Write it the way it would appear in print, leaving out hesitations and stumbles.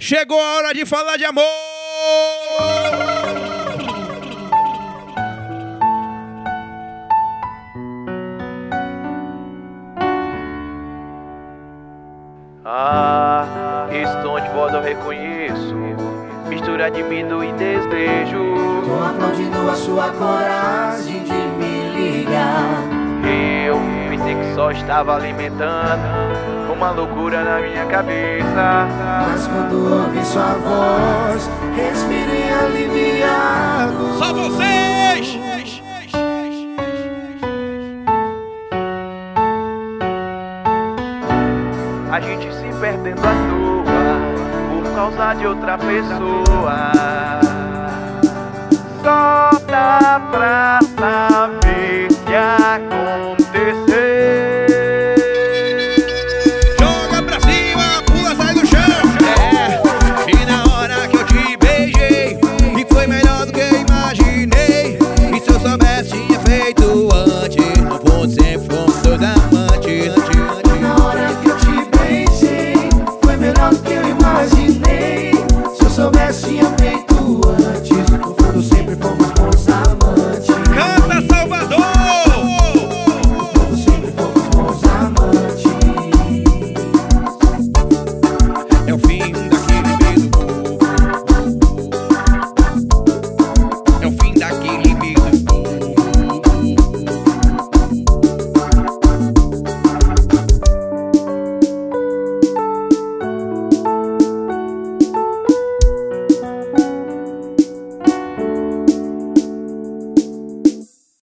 Chegou a hora de falar de amor. Esse tom de voz eu reconheço, mistura de medo e desejo. Tô aplaudindo a sua coragem de me ligar. Eu pensei que só estava alimentando uma loucura na minha cabeça, Mas quando ouvi sua voz, respirei aliviado. Só vocês! a gente se perdendo à toa por causa de outra pessoa. Só dá pra saber que agora